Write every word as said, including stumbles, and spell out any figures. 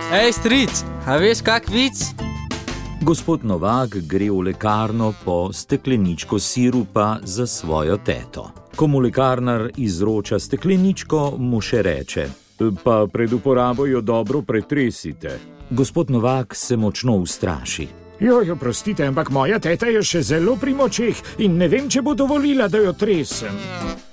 Ej, stric, a veš kak vic? Gospod Novak gre v lekarno po stekleničko sirupa za svojo teto. Ko mu lekarnar izroča stekleničko, mu še reče: Pa pred uporabo jo dobro pretresite. Gospod Novak se močno ustraši. Joj, oprostite, ampak moja teta je še zelo pri močeh in ne vem, če bo dovolila, da jo tresem.